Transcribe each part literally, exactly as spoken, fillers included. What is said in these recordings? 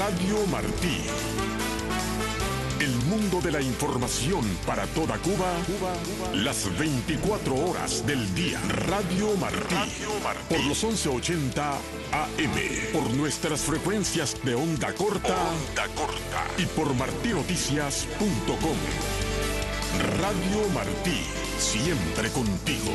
Radio Martí. El mundo de la información para toda Cuba, Cuba, Cuba. Las veinticuatro horas del día. Radio Martí. Radio Martí. Por los once ochenta A M. Por nuestras frecuencias de onda corta. Onda corta. Y por martí noticias punto com. Radio Martí. Siempre contigo.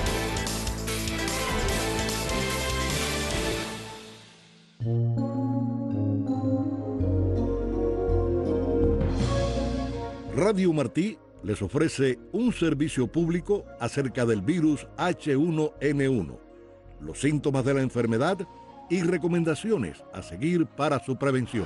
Radio Martí les ofrece un servicio público acerca del virus H uno N uno, los síntomas de la enfermedad y recomendaciones a seguir para su prevención.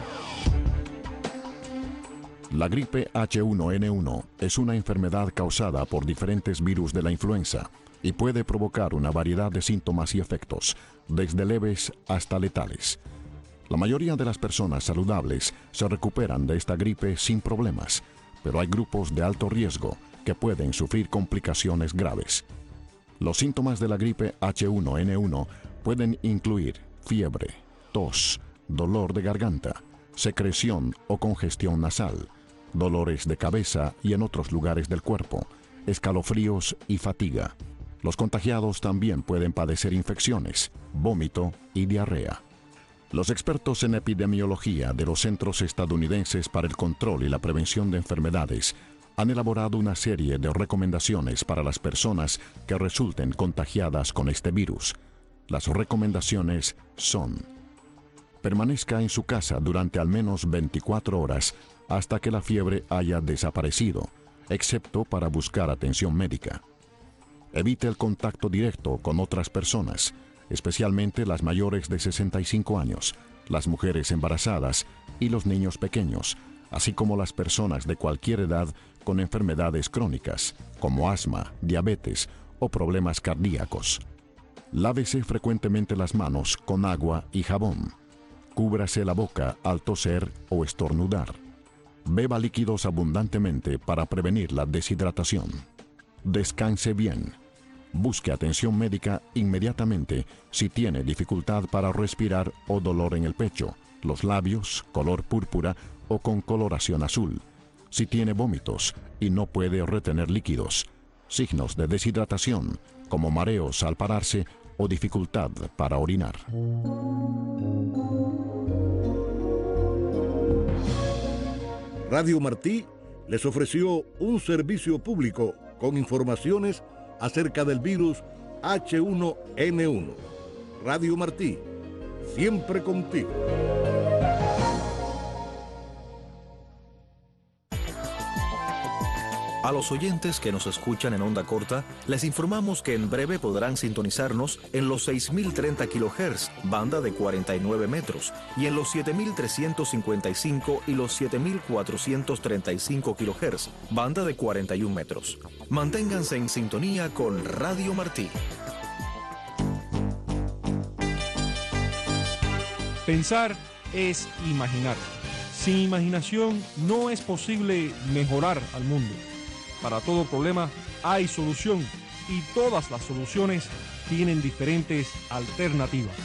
La gripe H uno N uno es una enfermedad causada por diferentes virus de la influenza y puede provocar una variedad de síntomas y efectos, desde leves hasta letales. La mayoría de las personas saludables se recuperan de esta gripe sin problemas, pero hay grupos de alto riesgo que pueden sufrir complicaciones graves. Los síntomas de la gripe H uno N uno pueden incluir fiebre, tos, dolor de garganta, secreción o congestión nasal, dolores de cabeza y en otros lugares del cuerpo, escalofríos y fatiga. Los contagiados también pueden padecer infecciones, vómito y diarrea. Los expertos en epidemiología de los Centros Estadounidenses para el Control y la Prevención de Enfermedades han elaborado una serie de recomendaciones para las personas que resulten contagiadas con este virus. Las recomendaciones son: permanezca en su casa durante al menos veinticuatro horas hasta que la fiebre haya desaparecido, excepto para buscar atención médica. Evite el contacto directo con otras personas, especialmente las mayores de sesenta y cinco años, las mujeres embarazadas y los niños pequeños, así como las personas de cualquier edad con enfermedades crónicas, como asma, diabetes o problemas cardíacos. Lávese frecuentemente las manos con agua y jabón. Cúbrase la boca al toser o estornudar. Beba líquidos abundantemente para prevenir la deshidratación. Descanse bien. Busque atención médica inmediatamente si tiene dificultad para respirar o dolor en el pecho, los labios, color púrpura o con coloración azul, si tiene vómitos y no puede retener líquidos, signos de deshidratación como mareos al pararse o dificultad para orinar. Radio Martí les ofreció un servicio público con informaciones acerca del virus H uno N uno. Radio Martí, siempre contigo. A los oyentes que nos escuchan en onda corta, les informamos que en breve podrán sintonizarnos en los seis mil treinta kilohertz, banda de cuarenta y nueve metros, y en los siete mil trescientos cincuenta y cinco y los siete mil cuatrocientos treinta y cinco kilohertz, banda de cuarenta y un metros. Manténganse en sintonía con Radio Martí. Pensar es imaginar. Sin imaginación no es posible mejorar al mundo. Para todo problema hay solución y todas las soluciones tienen diferentes alternativas.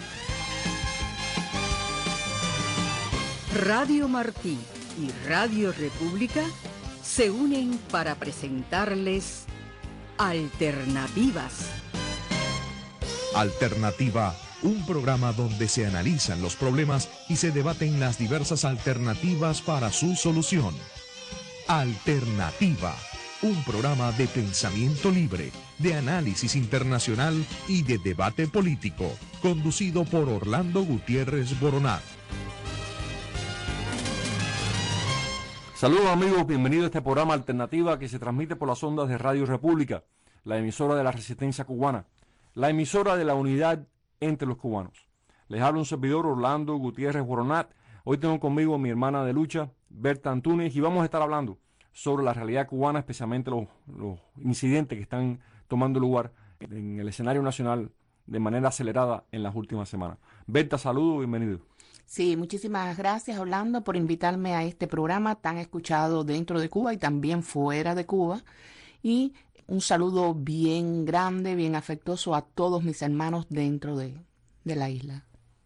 Radio Martí y Radio República se unen para presentarles Alternativas. Alternativa, un programa donde se analizan los problemas y se debaten las diversas alternativas para su solución. Alternativa, un programa de pensamiento libre, de análisis internacional y de debate político, conducido por Orlando Gutiérrez Boronat. Saludos amigos, bienvenidos a este programa Alternativa que se transmite por las ondas de Radio República, la emisora de la resistencia cubana, la emisora de la unidad entre los cubanos. Les habla un servidor, Orlando Gutiérrez Boronat. Hoy tengo conmigo a mi hermana de lucha, Berta Antúnez, y vamos a estar hablando sobre la realidad cubana, especialmente los, los incidentes que están tomando lugar en el escenario nacional de manera acelerada en las últimas semanas. Berta, saludos, bienvenido. Sí, muchísimas gracias, Orlando, por invitarme a este programa tan escuchado dentro de Cuba y también fuera de Cuba. Y un saludo bien grande, bien afectuoso a todos mis hermanos dentro de, de la isla.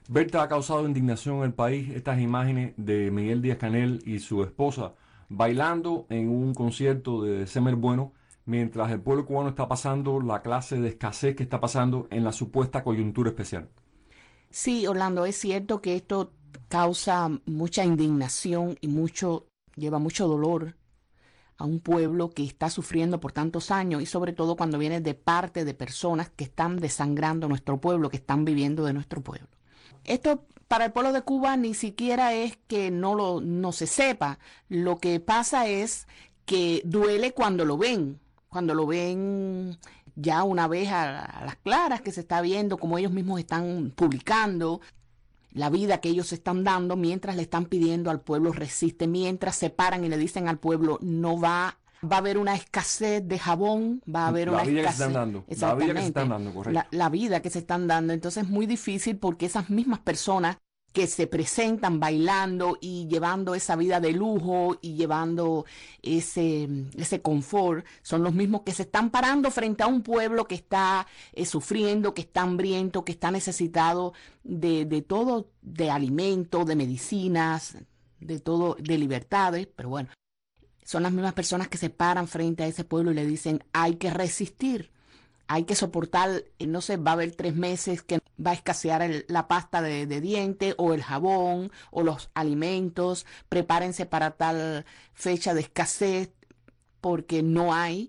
Berta, ha causado indignación en el país estas imágenes de Miguel Díaz-Canel y su esposa bailando en un concierto de Semer Bueno, mientras el pueblo cubano está pasando la clase de escasez que está pasando en la supuesta coyuntura especial. Sí, Orlando, es cierto que esto causa mucha indignación y mucho, lleva mucho dolor a un pueblo que está sufriendo por tantos años, y sobre todo cuando viene de parte de personas que están desangrando nuestro pueblo, que están viviendo de nuestro pueblo. Esto para el pueblo de Cuba ni siquiera es que no lo no se sepa. Lo que pasa es que duele cuando lo ven, cuando lo ven ya una vez a, a las claras, que se está viendo como ellos mismos están publicando la vida que ellos están dando, mientras le están pidiendo al pueblo resiste, mientras se paran y le dicen al pueblo no va, va a haber una escasez de jabón, va a haber la una vida escasez. Que se están dando. La vida que se están dando, correcto. La, la vida que se están dando. Entonces es muy difícil porque esas mismas personas que se presentan bailando y llevando esa vida de lujo y llevando ese, ese confort, son los mismos que se están parando frente a un pueblo que está eh, sufriendo, que está hambriento, que está necesitado de, de todo, de alimento, de medicinas, de todo, de libertades, pero bueno, son las mismas personas que se paran frente a ese pueblo y le dicen, hay que resistir. Hay que soportar, no sé, va a haber tres meses que va a escasear el, la pasta de, de diente o el jabón o los alimentos. Prepárense para tal fecha de escasez porque no hay.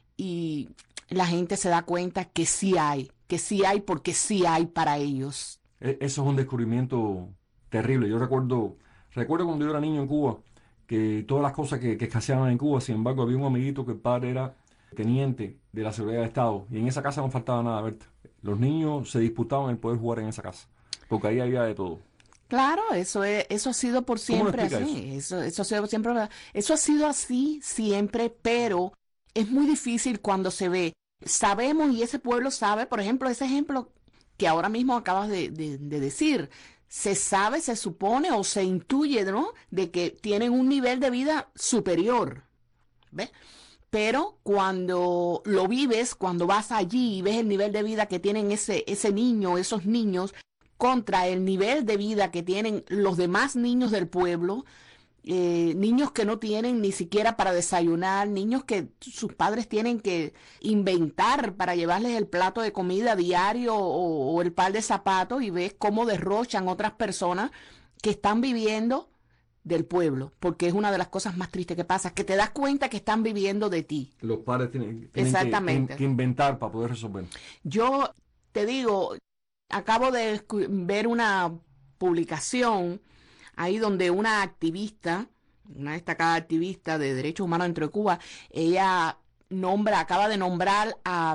Y la gente se da cuenta que sí hay, que sí hay porque sí hay para ellos. Eso es un descubrimiento terrible. Yo recuerdo, recuerdo cuando yo era niño en Cuba, que todas las cosas que, que escaseaban en Cuba, sin embargo, había un amiguito que el padre era teniente de la seguridad del Estado, y en esa casa no faltaba nada, Berta. Los niños se disputaban el poder jugar en esa casa, porque ahí había de todo. Claro, eso es, eso ha sido por siempre así. Eso? Eso, eso ha sido siempre, eso ha sido así siempre, pero es muy difícil cuando se ve. Sabemos y ese pueblo sabe, por ejemplo, ese ejemplo que ahora mismo acabas de, de, de decir, se sabe, se supone o se intuye, ¿no?, de que tienen un nivel de vida superior, ¿ves? Pero cuando lo vives, cuando vas allí y ves el nivel de vida que tienen ese, ese niño, esos niños, contra el nivel de vida que tienen los demás niños del pueblo, eh, niños que no tienen ni siquiera para desayunar, niños que sus padres tienen que inventar para llevarles el plato de comida diario o, o el par de zapatos, y ves cómo derrochan otras personas que están viviendo del pueblo, porque es una de las cosas más tristes que pasa, que te das cuenta que están viviendo de ti. Los padres tienen, tienen Exactamente. Que, que inventar para poder resolver. Yo te digo, acabo de ver una publicación ahí donde una activista, una destacada activista de derechos humanos dentro de Cuba, ella nombra, acaba de nombrar a,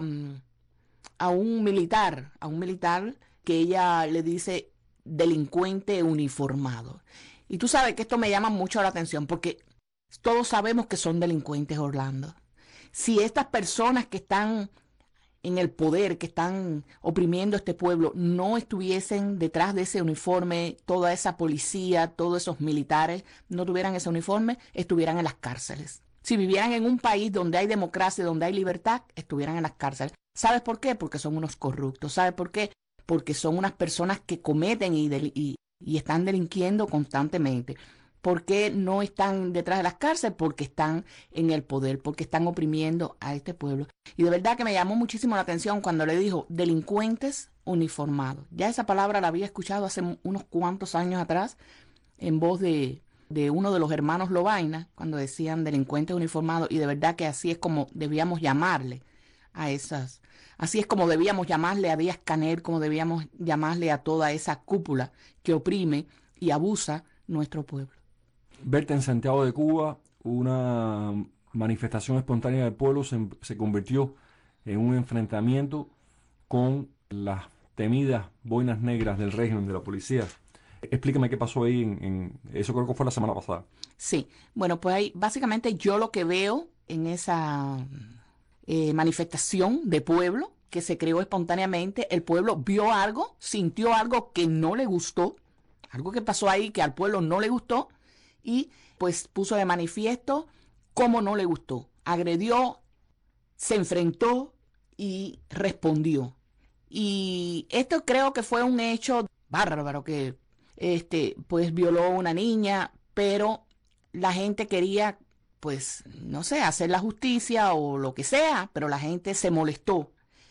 a un militar, a un militar que ella le dice delincuente uniformado. Y tú sabes que esto me llama mucho la atención porque todos sabemos que son delincuentes, Orlando. Si estas personas que están en el poder, que están oprimiendo a este pueblo, no estuviesen detrás de ese uniforme, toda esa policía, todos esos militares, no tuvieran ese uniforme, estuvieran en las cárceles. Si vivieran en un país donde hay democracia, donde hay libertad, estuvieran en las cárceles. ¿Sabes por qué? Porque son unos corruptos. ¿Sabes por qué? Porque son unas personas que cometen y, y y están delinquiendo constantemente. ¿Por qué no están detrás de las cárceles? Porque están en el poder, porque están oprimiendo a este pueblo. Y de verdad que me llamó muchísimo la atención cuando le dijo delincuentes uniformados. Ya esa palabra la había escuchado hace unos cuantos años atrás en voz de, de uno de los hermanos Lovaina, cuando decían delincuentes uniformados, y de verdad que así es como debíamos llamarle a esas. Así es como debíamos llamarle a Díaz-Canel, como debíamos llamarle a toda esa cúpula que oprime y abusa nuestro pueblo. Berta, en Santiago de Cuba, una manifestación espontánea del pueblo se, se convirtió en un enfrentamiento con las temidas boinas negras del régimen de la policía. Explícame qué pasó ahí, en, en eso creo que fue la semana pasada. Sí, bueno, pues ahí básicamente yo lo que veo en esa eh, manifestación de pueblo que se creó espontáneamente, el pueblo vio algo, sintió algo que no le gustó, algo que pasó ahí que al pueblo no le gustó, y pues puso de manifiesto cómo no le gustó. Agredió, se enfrentó y respondió. Y esto creo que fue un hecho bárbaro que este, pues violó a una niña, pero la gente quería, pues, no sé, hacer la justicia o lo que sea, pero la gente se molestó.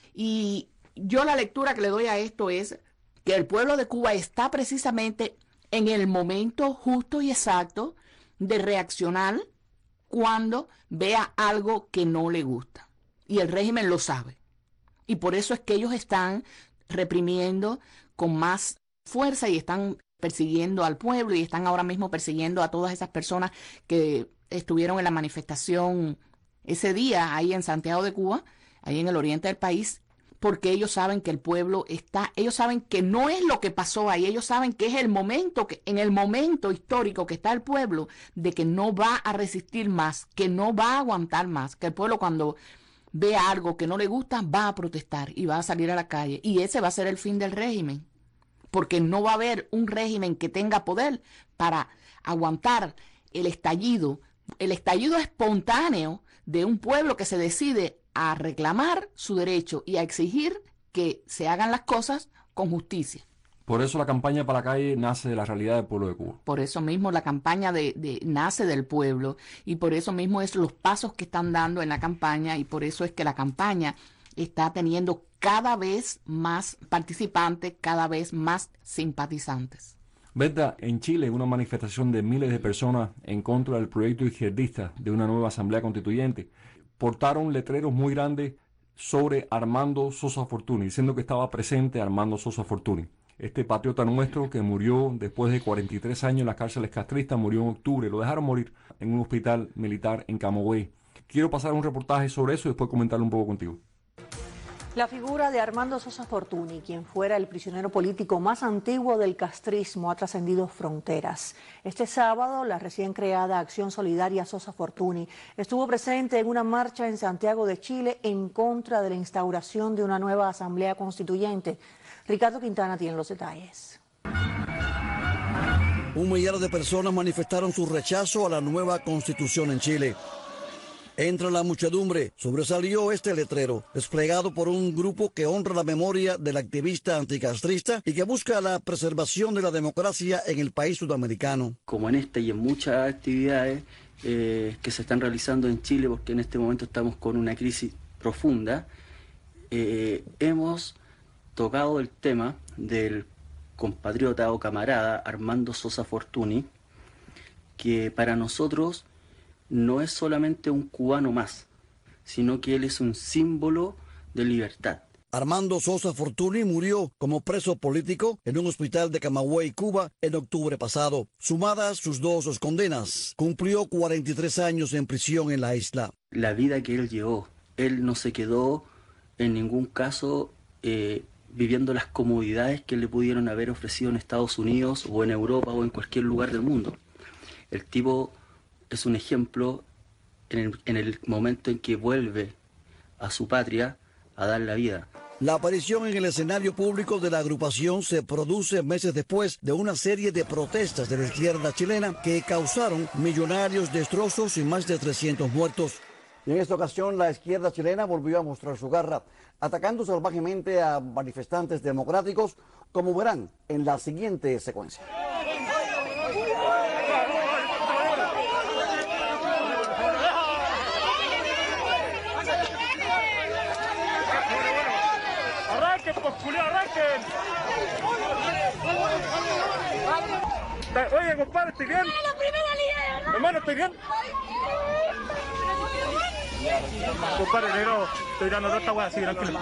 Y yo la lectura que le doy a esto es que el pueblo de Cuba está precisamente en el momento justo y exacto de reaccionar cuando vea algo que no le gusta. Y el régimen lo sabe. Y por eso es que ellos están reprimiendo con más fuerza y están persiguiendo al pueblo y están ahora mismo persiguiendo a todas esas personas que estuvieron en la manifestación ese día ahí en Santiago de Cuba, ahí en el oriente del país, porque ellos saben que el pueblo está, ellos saben que no es lo que pasó ahí, ellos saben que es el momento, que en el momento histórico que está el pueblo, de que no va a resistir más, que no va a aguantar más, que el pueblo cuando ve algo que no le gusta va a protestar y va a salir a la calle, y ese va a ser el fin del régimen, porque no va a haber un régimen que tenga poder para aguantar el estallido, el estallido espontáneo de un pueblo que se decide a reclamar su derecho y a exigir que se hagan las cosas con justicia. Por eso la campaña para la calle nace de la realidad del pueblo de Cuba. Por eso mismo la campaña de, de, nace del pueblo y por eso mismo es los pasos que están dando en la campaña y por eso es que la campaña está teniendo cada vez más participantes, cada vez más simpatizantes. Berta, en Chile una manifestación de miles de personas en contra del proyecto izquierdista de una nueva asamblea constituyente portaron letreros muy grandes sobre Armando Sosa Fortuny, diciendo que estaba presente Armando Sosa Fortuny. Este patriota nuestro que murió después de cuarenta y tres años en las cárceles castristas, murió en octubre, lo dejaron morir en un hospital militar en Camagüey. Quiero pasar un reportaje sobre eso y después comentarlo un poco contigo. La figura de Armando Sosa Fortuny, quien fuera el prisionero político más antiguo del castrismo, ha trascendido fronteras. Este sábado, la recién creada Acción Solidaria Sosa Fortuny estuvo presente en una marcha en Santiago de Chile en contra de la instauración de una nueva asamblea constituyente. Ricardo Quintana tiene los detalles. Un millar de personas manifestaron su rechazo a la nueva constitución en Chile. Entre la muchedumbre sobresalió este letrero, desplegado por un grupo que honra la memoria del activista anticastrista y que busca la preservación de la democracia en el país sudamericano. Como en esta y en muchas actividades eh, que se están realizando en Chile, porque en este momento estamos con una crisis profunda, eh, hemos tocado el tema del compatriota o camarada Armando Sosa Fortuny, que para nosotros no es solamente un cubano más, sino que él es un símbolo de libertad. Armando Sosa Fortuny murió como preso político en un hospital de Camagüey, Cuba, en octubre pasado. Sumadas sus dos condenas, cumplió cuarenta y tres años en prisión en la isla. La vida que él llevó, él no se quedó en ningún caso eh, viviendo las comodidades que le pudieron haber ofrecido en Estados Unidos o en Europa o en cualquier lugar del mundo. El tipo es un ejemplo en el, en el momento en que vuelve a su patria a dar la vida. La aparición en el escenario público de la agrupación se produce meses después de una serie de protestas de la izquierda chilena que causaron millonarios destrozos y más de trescientos muertos. Y en esta ocasión la izquierda chilena volvió a mostrar su garra, atacando salvajemente a manifestantes democráticos, como verán en la siguiente secuencia. Oye, compadre, ¿estoy bien? ¡La primera línea, ¿verdad? Hermano, ¿estoy bien? Compadre, negro, estoy dando toda esta hueá así, tranquilo.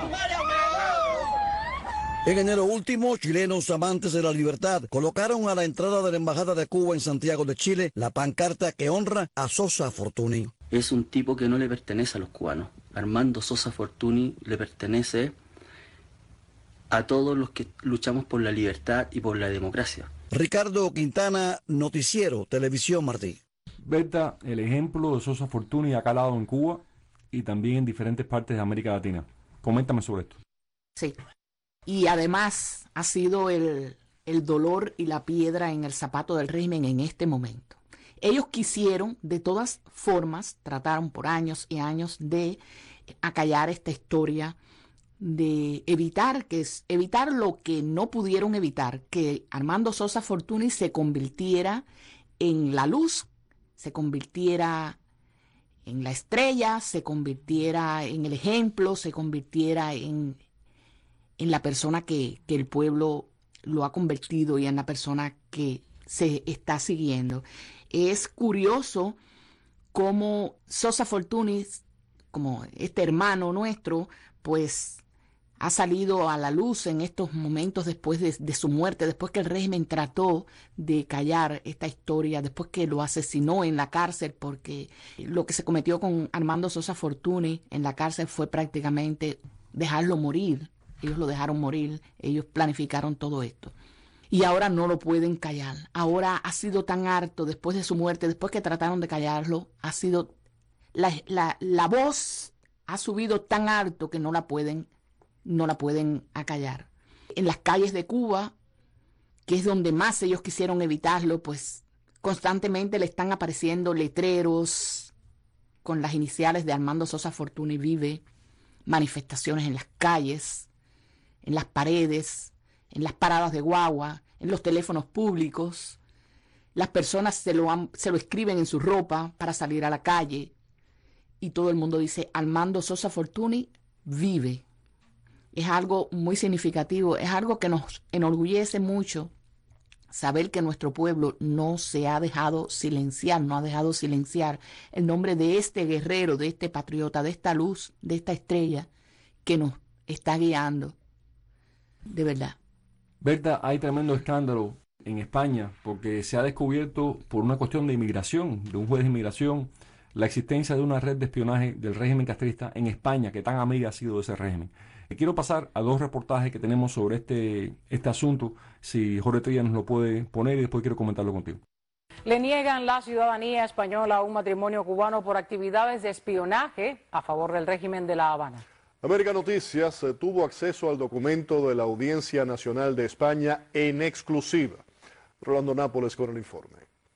En enero último, chilenos amantes de la libertad colocaron a la entrada de la Embajada de Cuba en Santiago de Chile la pancarta que honra a Sosa Fortuny. Es un tipo que no le pertenece a los cubanos. Armando Sosa Fortuny le pertenece a todos los que luchamos por la libertad y por la democracia. Ricardo Quintana, Noticiero Televisión Martí. Berta, el ejemplo de Sosa Fortuny ha calado en Cuba y también en diferentes partes de América Latina. Coméntame sobre esto. Sí, y además ha sido el, el dolor y la piedra en el zapato del régimen en este momento. Ellos quisieron, de todas formas, trataron por años y años de acallar esta historia de evitar, que es evitar lo que no pudieron evitar, que Armando Sosa Fortuny se convirtiera en la luz, se convirtiera en la estrella, se convirtiera en el ejemplo, se convirtiera en, en la persona que, que el pueblo lo ha convertido y en la persona que se está siguiendo. Es curioso cómo Sosa Fortuny, como este hermano nuestro, pues ha salido a la luz en estos momentos después de, de su muerte, después que el régimen trató de callar esta historia, después que lo asesinó en la cárcel, porque lo que se cometió con Armando Sosa Fortuny en la cárcel fue prácticamente dejarlo morir. Ellos lo dejaron morir, ellos planificaron todo esto. Y ahora no lo pueden callar. Ahora ha sido tan harto después de su muerte, después que trataron de callarlo, ha sido, la, la, la voz ha subido tan alto que no la pueden no la pueden acallar. En las calles de Cuba, que es donde más ellos quisieron evitarlo, pues constantemente le están apareciendo letreros con las iniciales de Armando Sosa Fortuny vive, manifestaciones en las calles, en las paredes, en las paradas de guagua, en los teléfonos públicos. Las personas se lo, han, se lo escriben en su ropa para salir a la calle y todo el mundo dice Armando Sosa Fortuny vive. Es algo muy significativo, es algo que nos enorgullece mucho saber que nuestro pueblo no se ha dejado silenciar, no ha dejado silenciar el nombre de este guerrero, de este patriota, de esta luz, de esta estrella que nos está guiando. De verdad. Berta, hay tremendo escándalo en España porque se ha descubierto por una cuestión de inmigración, de un juez de inmigración, la existencia de una red de espionaje del régimen castrista en España, que tan amiga ha sido de ese régimen. Quiero pasar a dos reportajes que tenemos sobre este, este asunto, si Jorge Trías nos lo puede poner y después quiero comentarlo contigo. Le niegan la ciudadanía española a un matrimonio cubano por actividades de espionaje a favor del régimen de La Habana. América Noticias eh, tuvo acceso al documento de la Audiencia Nacional de España en exclusiva. Rolando Nápoles con el informe.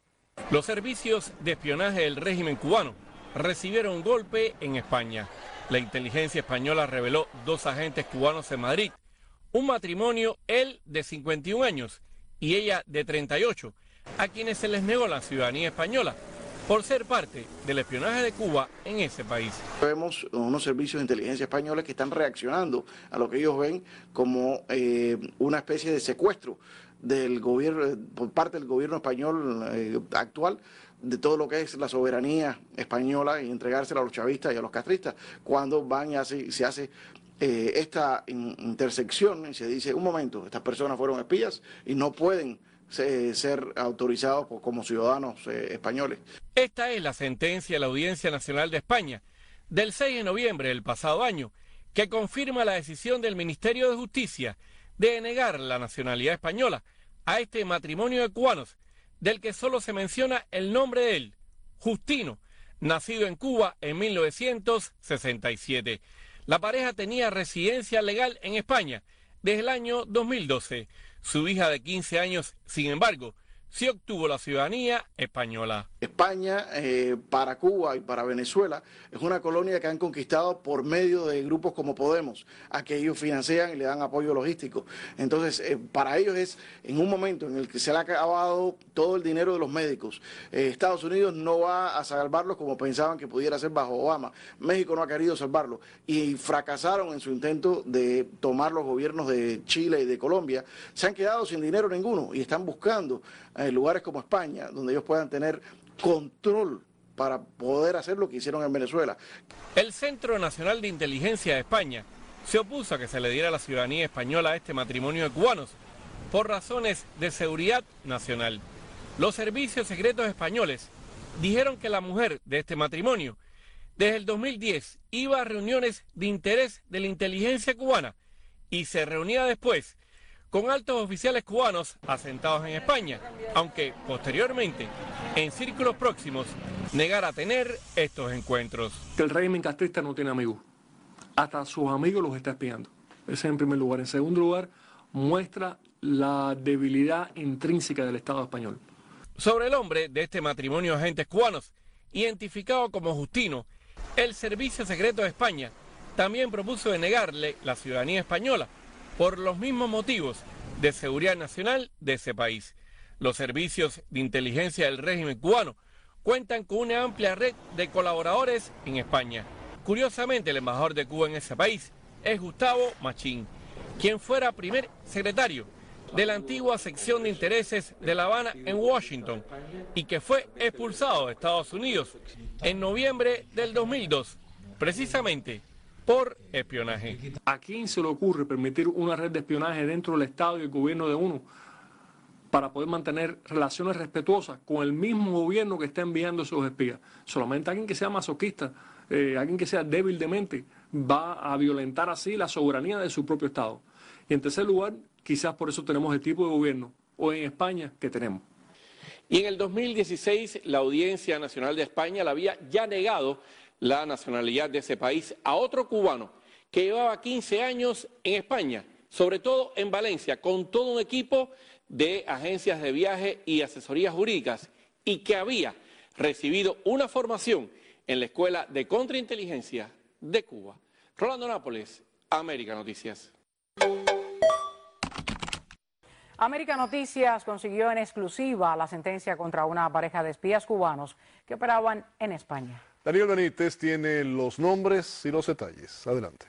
Los servicios de espionaje del régimen cubano recibieron un golpe en España. La inteligencia española reveló dos agentes cubanos en Madrid, un matrimonio, él de cincuenta y un años y ella de treinta y ocho, a quienes se les negó la ciudadanía española por ser parte del espionaje de Cuba en ese país. Vemos unos servicios de inteligencia españoles que están reaccionando a lo que ellos ven como eh, una especie de secuestro del gobierno, por parte del gobierno español eh, actual, de todo lo que es la soberanía española y entregársela a los chavistas y a los castristas, cuando van y hace, se hace eh, esta in, intersección y se dice, un momento, estas personas fueron espías y no pueden se, ser autorizados por, como ciudadanos eh, españoles. Esta es la sentencia de la Audiencia Nacional de España del seis de noviembre del pasado año, que confirma la decisión del Ministerio de Justicia de negar la nacionalidad española a este matrimonio de cubanos, del que solo se menciona el nombre de él, Justino, nacido en Cuba en mil novecientos sesenta y siete. La pareja tenía residencia legal en España desde el año dos mil doce. Su hija de quince años, sin embargo, sí obtuvo la ciudadanía española. España, eh, para Cuba y para Venezuela, es una colonia que han conquistado por medio de grupos como Podemos, a que ellos financian y le dan apoyo logístico. Entonces, eh, para ellos es en un momento en el que se le ha acabado todo el dinero de los médicos. Eh, Estados Unidos no va a salvarlos como pensaban que pudiera ser bajo Obama. México no ha querido salvarlo y fracasaron en su intento de tomar los gobiernos de Chile y de Colombia. Se han quedado sin dinero ninguno y están buscando en lugares como España, donde ellos puedan tener control para poder hacer lo que hicieron en Venezuela. El Centro Nacional de Inteligencia de España se opuso a que se le diera la ciudadanía española a este matrimonio de cubanos por razones de seguridad nacional. Los servicios secretos españoles dijeron que la mujer de este matrimonio desde el dos mil diez iba a reuniones de interés de la inteligencia cubana y se reunía después con altos oficiales cubanos asentados en España, aunque posteriormente, en círculos próximos, negara tener estos encuentros. Que el régimen castrista no tiene amigos. Hasta sus amigos los está espiando. Ese en primer lugar. En segundo lugar, muestra la debilidad intrínseca del Estado español. Sobre el hombre de este matrimonio de agentes cubanos, identificado como Justino, el Servicio Secreto de España también propuso denegarle la ciudadanía española por los mismos motivos de seguridad nacional de ese país. Los servicios de inteligencia del régimen cubano cuentan con una amplia red de colaboradores en España. Curiosamente, el embajador de Cuba en ese país es Gustavo Machín, quien fuera primer secretario de la antigua sección de intereses de La Habana en Washington y que fue expulsado de Estados Unidos en noviembre del dos mil dos, precisamente por espionaje. ¿A quién se le ocurre permitir una red de espionaje dentro del Estado y el gobierno de uno para poder mantener relaciones respetuosas con el mismo gobierno que está enviando esos espías? Solamente alguien que sea masoquista, eh, alguien que sea débil de mente, va a violentar así la soberanía de su propio Estado. Y en tercer lugar, quizás por eso tenemos el tipo de gobierno hoy en España que tenemos. Y en el dos mil dieciséis, la Audiencia Nacional de España le había ya negado la nacionalidad de ese país a otro cubano que llevaba quince años en España, sobre todo en Valencia, con todo un equipo de agencias de viaje y asesorías jurídicas y que había recibido una formación en la Escuela de Contrainteligencia de Cuba. Rolando Nápoles, América Noticias. América Noticias consiguió en exclusiva la sentencia contra una pareja de espías cubanos que operaban en España. Daniel Benítez tiene los nombres y los detalles. Adelante.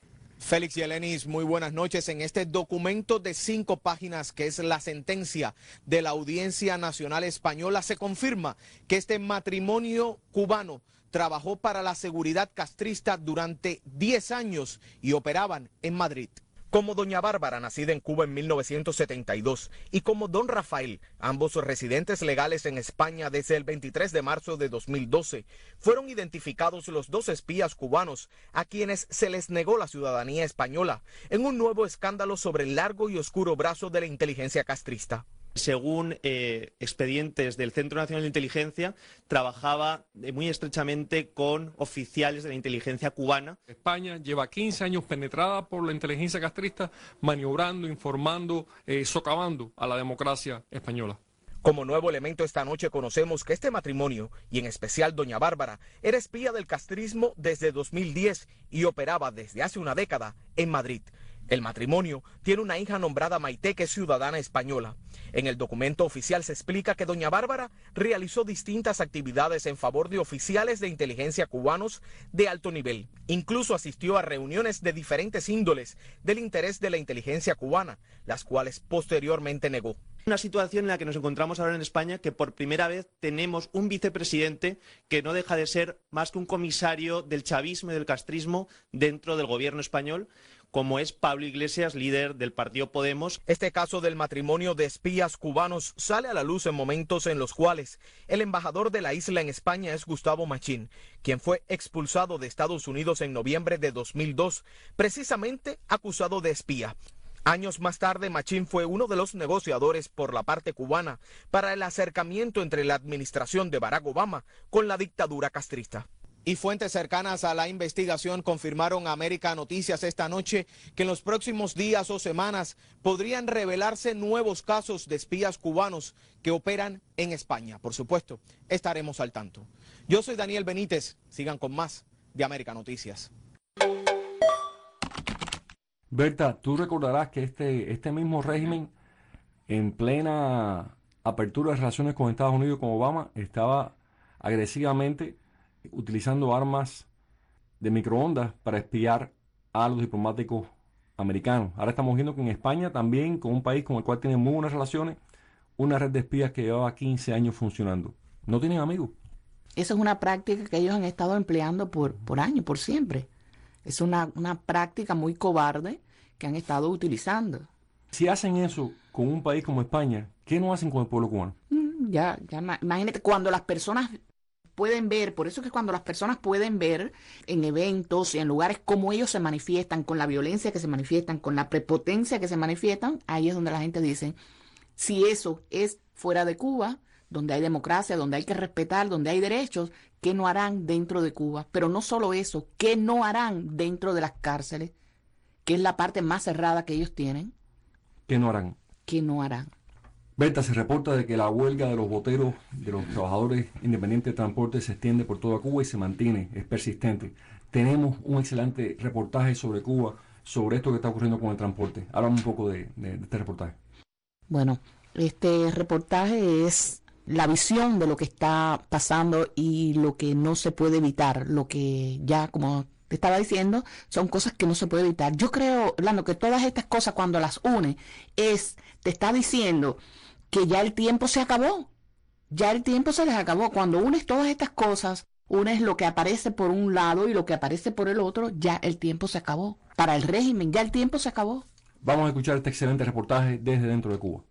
Félix y Elenis, muy buenas noches. En este documento de cinco páginas, que es la sentencia de la Audiencia Nacional Española, se confirma que este matrimonio cubano trabajó para la seguridad castrista durante diez años y operaban en Madrid. Como doña Bárbara, nacida en Cuba en mil novecientos setenta y dos, y como don Rafael, ambos residentes legales en España desde el veintitrés de marzo de dos mil doce, fueron identificados los dos espías cubanos a quienes se les negó la ciudadanía española en un nuevo escándalo sobre el largo y oscuro brazo de la inteligencia castrista. Según eh, expedientes del Centro Nacional de Inteligencia, trabajaba eh, muy estrechamente con oficiales de la inteligencia cubana. España lleva quince años penetrada por la inteligencia castrista, maniobrando, informando, eh, socavando a la democracia española. Como nuevo elemento esta noche conocemos que este matrimonio, y en especial doña Bárbara, era espía del castrismo desde dos mil diez y operaba desde hace una década en Madrid. El matrimonio tiene una hija nombrada Maite, que es ciudadana española. En el documento oficial se explica que doña Bárbara realizó distintas actividades en favor de oficiales de inteligencia cubanos de alto nivel. Incluso asistió a reuniones de diferentes índoles del interés de la inteligencia cubana, las cuales posteriormente negó. Una situación en la que nos encontramos ahora en España, que por primera vez tenemos un vicepresidente que no deja de ser más que un comisario del chavismo y del castrismo dentro del gobierno español, como es Pablo Iglesias, líder del partido Podemos. Este caso del matrimonio de espías cubanos sale a la luz en momentos en los cuales el embajador de la isla en España es Gustavo Machín, quien fue expulsado de Estados Unidos en noviembre de dos mil dos, precisamente acusado de espía. Años más tarde, Machín fue uno de los negociadores por la parte cubana para el acercamiento entre la administración de Barack Obama con la dictadura castrista. Y fuentes cercanas a la investigación confirmaron a América Noticias esta noche que en los próximos días o semanas podrían revelarse nuevos casos de espías cubanos que operan en España. Por supuesto, estaremos al tanto. Yo soy Daniel Benítez. Sigan con más de América Noticias. Berta, tú recordarás que este, este mismo régimen, en plena apertura de relaciones con Estados Unidos con Obama, estaba agresivamente utilizando armas de microondas para espiar a los diplomáticos americanos. Ahora estamos viendo que en España también, con un país con el cual tienen muy buenas relaciones, una red de espías que llevaba quince años funcionando. ¿No tienen amigos? Esa es una práctica que ellos han estado empleando por, por años, por siempre. Es una, una práctica muy cobarde que han estado utilizando. Si hacen eso con un país como España, ¿qué no hacen con el pueblo cubano? Mm, ya, ya, imagínate, cuando las personas pueden ver, por eso es que cuando las personas pueden ver en eventos y en lugares cómo ellos se manifiestan, con la violencia que se manifiestan, con la prepotencia que se manifiestan, ahí es donde la gente dice, si eso es fuera de Cuba, donde hay democracia, donde hay que respetar, donde hay derechos, ¿qué no harán dentro de Cuba? Pero no solo eso, ¿qué no harán dentro de las cárceles? Que es la parte más cerrada que ellos tienen. ¿Qué no harán? ¿Qué no harán? Berta, se reporta de que la huelga de los boteros, de los trabajadores independientes de transporte, se extiende por toda Cuba y se mantiene, es persistente. tenemos un excelente reportaje sobre Cuba, sobre esto que está ocurriendo con el transporte. Háblame un poco de, de, de este reportaje. Bueno, este reportaje es la visión de lo que está pasando y lo que no se puede evitar, lo que ya, como te estaba diciendo, son cosas que no se puede evitar. Yo creo, Orlando, que todas estas cosas cuando las une, es, te está diciendo que ya el tiempo se acabó, ya el tiempo se les acabó. Cuando unes todas estas cosas, unes lo que aparece por un lado y lo que aparece por el otro, ya el tiempo se acabó. Para el régimen, ya el tiempo se acabó. Vamos a escuchar este excelente reportaje desde dentro de Cuba.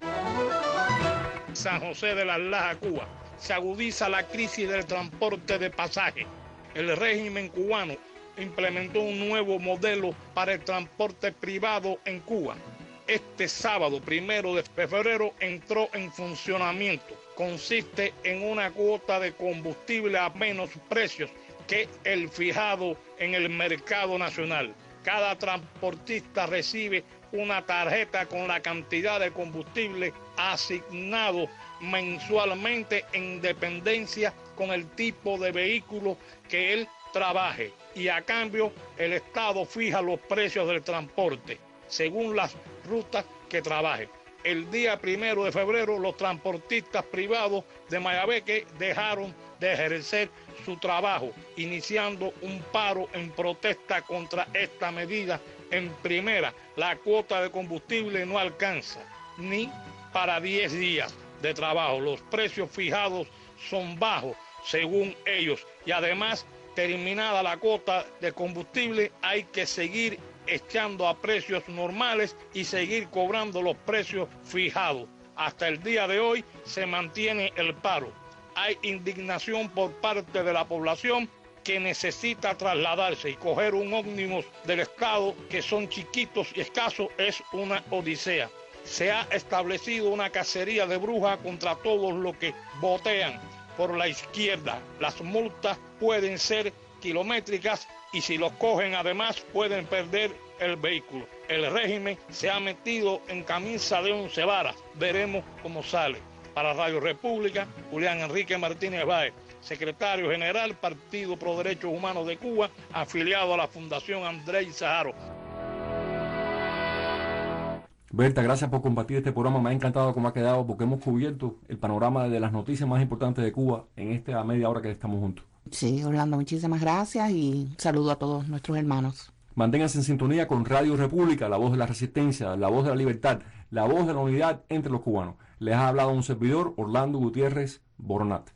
San José de las Lajas, Cuba, se agudiza la crisis del transporte de pasajes. El régimen cubano implementó un nuevo modelo para el transporte privado en Cuba. Este sábado, primero de febrero, entró en funcionamiento. Consiste en una cuota de combustible a menos precios que el fijado en el mercado nacional. Cada transportista recibe una tarjeta con la cantidad de combustible asignado mensualmente en dependencia con el tipo de vehículo que él trabaje. Y a cambio, el Estado fija los precios del transporte según las rutas que trabaje. El día primero de febrero, los transportistas privados de Mayabeque dejaron de ejercer su trabajo, iniciando un paro en protesta contra esta medida. En primera, la cuota de combustible no alcanza ni para diez días de trabajo. Los precios fijados son bajos, según ellos, y además, terminada la cuota de combustible, hay que seguir echando a precios normales y seguir cobrando los precios fijados. Hasta el día de hoy se mantiene el paro. Hay indignación por parte de la población que necesita trasladarse y coger un ómnibus del Estado, que son chiquitos y escasos, es una odisea. Se ha establecido una cacería de brujas contra todos los que votean por la izquierda. Las multas pueden ser kilométricas y si los cogen además pueden perder el vehículo. El régimen se ha metido en camisa de once varas. Veremos cómo sale. Para Radio República, Julián Enrique Martínez Báez, secretario general, Partido Pro Derechos Humanos de Cuba, afiliado a la Fundación Andrés Saharo. Berta, gracias por compartir este programa. Me ha encantado cómo ha quedado, porque hemos cubierto el panorama de las noticias más importantes de Cuba en esta media hora que estamos juntos. Sí, Orlando, muchísimas gracias y saludo a todos nuestros hermanos. Manténganse en sintonía con Radio República, la voz de la resistencia, la voz de la libertad, la voz de la unidad entre los cubanos. Les ha hablado un servidor, Orlando Gutiérrez Boronat.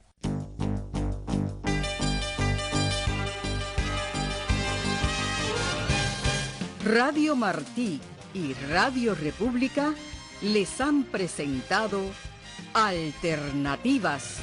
Radio Martí y Radio República les han presentado Alternativas.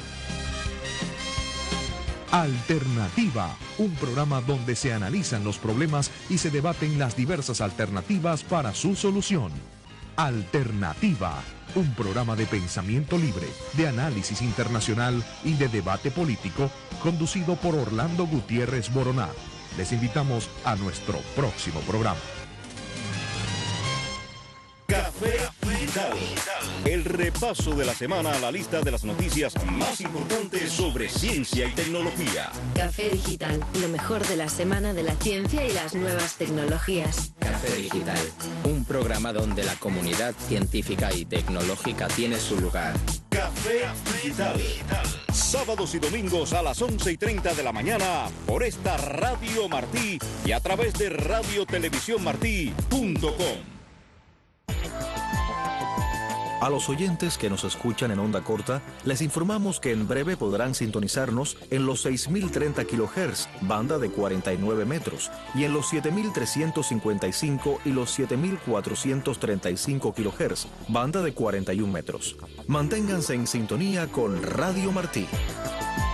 Alternativa, un programa donde se analizan los problemas y se debaten las diversas alternativas para su solución. Alternativa, un programa de pensamiento libre, de análisis internacional y de debate político, conducido por Orlando Gutiérrez Boronat. Les invitamos a nuestro próximo programa. Café Digital, el repaso de la semana a la lista de las noticias más importantes sobre ciencia y tecnología. Café Digital, lo mejor de la semana de la ciencia y las nuevas tecnologías. Café Digital, un programa donde la comunidad científica y tecnológica tiene su lugar. Café Digital, sábados y domingos a las once y treinta de la mañana por esta Radio Martí y a través de radio televisión martí punto com. A los oyentes que nos escuchan en onda corta, les informamos que en breve podrán sintonizarnos en los seis mil treinta kilohertz, banda de cuarenta y nueve metros, y en los siete mil trescientos cincuenta y cinco y los siete mil cuatrocientos treinta y cinco kilohertz, banda de cuarenta y un metros. Manténganse en sintonía con Radio Martí.